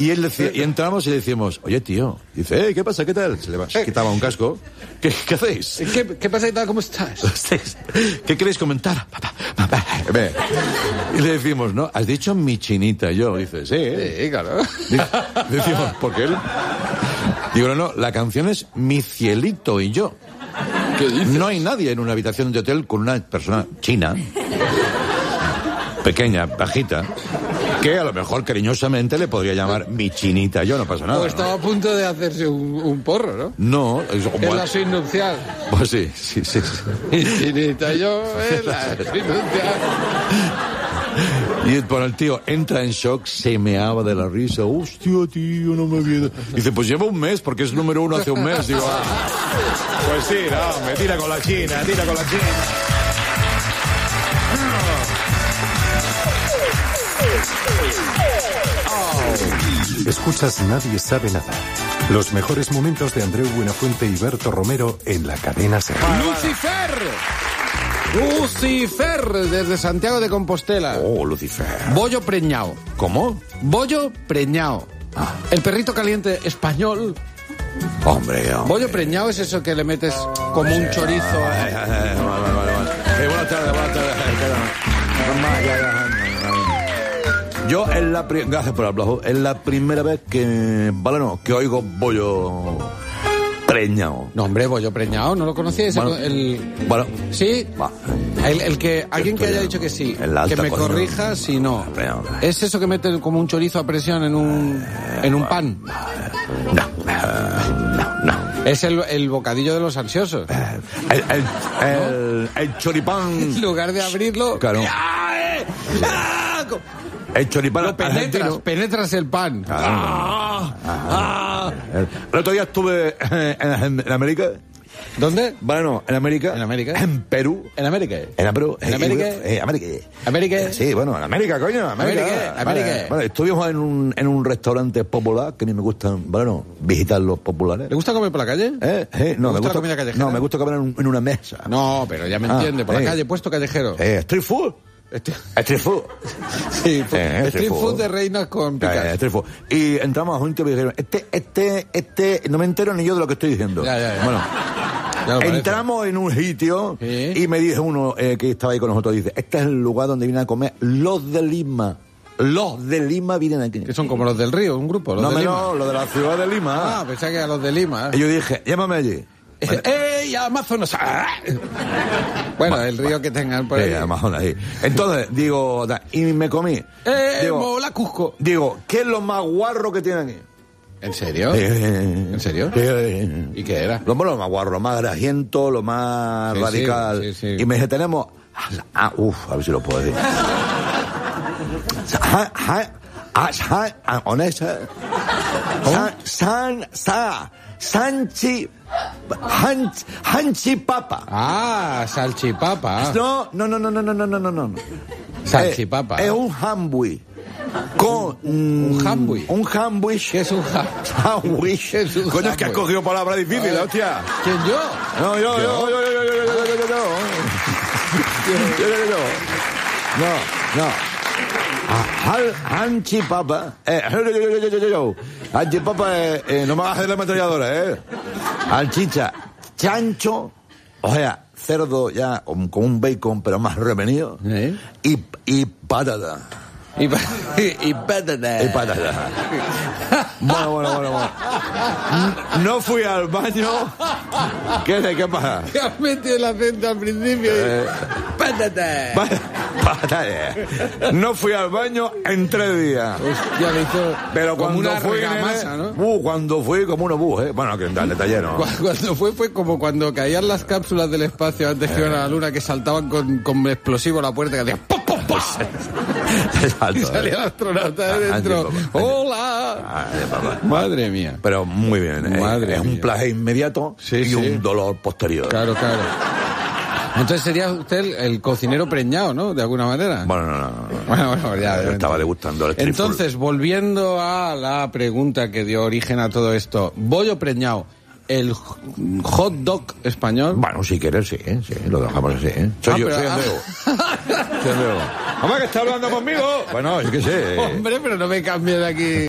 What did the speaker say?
Y él decía, y entramos y le decimos, oye, tío. Dice, ¿qué pasa? ¿Qué tal? Se quitaba un casco. ¿Qué hacéis? ¿Qué pasa y tal? ¿Cómo estás? ¿Qué queréis comentar? Y le decimos, ¿no? ¿Has dicho mi chinita? Yo, dice, sí, claro. Decimos, ¿por qué él? Digo, no, la canción es Mi cielito y yo. ¿Qué dices? No hay nadie en una habitación de hotel con una persona china, pequeña, bajita, que a lo mejor cariñosamente le podría llamar mi chinita. Yo, no pasa nada. Pues estaba a punto de hacerse un porro, ¿no? No. En la suite nupcial. Pues sí. Mi chinita, yo en la suite nupcial. Y bueno, el tío entra en shock, se meaba de la risa. Hostia, tío, no me había... Dice, pues lleva un mes, porque es número 1 hace un mes. Digo, pues sí, no, me tira con la China. Escuchas Nadie sabe nada. Los mejores momentos de Andreu Buenafuente y Berto Romero en la cadena SER. Lucifer, desde Santiago de Compostela. Oh, Lucifer. Bollo preñao. ¿Cómo? Bollo preñao. El perrito caliente español. Hombre. Bollo preñao es eso que le metes como un chorizo. Buenas tardes. Yo gracias por el aplauso. Es la primera vez que oigo bollo preñao. No, hombre, bollo preñao, ¿no lo conocíais? Bueno. ¿Sí? Va. El que alguien que haya dicho que sí, que me corrija si no. ¿Es eso que meten como un chorizo a presión en un pan? No. Es el bocadillo de los ansiosos. El choripán. En lugar de abrirlo. Claro. El choripán. Lo penetras el pan. El otro día estuve en América. ¿Dónde? Bueno, en América. ¿En América? En Perú. ¿En América? En Perú. ¿En América? ¿América? Sí, bueno, en América, coño. América. Bueno, estuvimos en un restaurante popular que a mí me gustan, visitar los populares. ¿Le gusta comer por la calle? No, me gusta la comida callejera. No, me gusta comer en una mesa. No, pero ya me entiende, por la calle, puesto callejero. Street food. Street food. Sí, street food de reinas con picas. Street food. Y entramos a un tipo y dijeron, no me entero ni yo de lo que estoy diciendo. Ya. Bueno, entramos en un sitio y me dice uno que estaba ahí con nosotros, dice, este es el lugar donde vienen a comer los de Lima. Los de Lima vienen aquí. Que son como los del Río, un grupo. Los de la ciudad de Lima. Pensaba que eran los de Lima. Y yo dije, llámame allí. ¡Ey, Amazonas! Bueno, el río que tengan por ahí. Amazonas, sí. Entonces, digo, y me comí. Mola Cusco. Digo, ¿qué es lo más guarro que tienen aquí? ¿En serio? ¿En serio? ¿Y qué era? Lo más guarro, lo más grasiento, lo más radical. Sí. Y me dije, tenemos... a ver si lo puedo decir. Sanchipapa. Salchipapa. No. Salchipapa. Es un hamburgues. Con un hamburgues. Un hamburgues. ¿Qué es un hamburgues? Coño, es que has cogido palabra difícil, hostia. ¿Quién, yo? No, yo. No. Anchipapa. Anchipapa no me bajes de la ametralladora, Alchicha, chancho, o sea, cerdo ya con un bacon, pero más revenido. Y patata. Y patata. Bueno. No fui al baño. ¿Qué pasa? ¿Qué has metido el acento al principio? Patata. No fui al baño en 3 días. Hostia, le hizo pero como cuando una fui, argamasa, ¿no? Cuando fui como una Bueno, que el detalle no. Cuando fue como cuando caían las cápsulas del espacio antes que iban a la luna, que saltaban con explosivo a la puerta, que hacían ¡pum, pum, pum! Exacto, y salía el astronauta de dentro. ¡Hola! Madre mía. Pero muy bien. Es un placer inmediato y un dolor posterior. Claro. Entonces sería usted el cocinero preñado, ¿no? De alguna manera. Bueno, no. Bueno, ya. Estaba degustando el street food. Entonces, volviendo a la pregunta que dio origen a todo esto, bollo preñado, ¿el hot dog español? Bueno, si quieres, sí, lo dejamos así, Soy Andreu. Soy Andreu. Mamá, que está hablando conmigo. Bueno, yo qué sé. Hombre, pero no me cambies de aquí.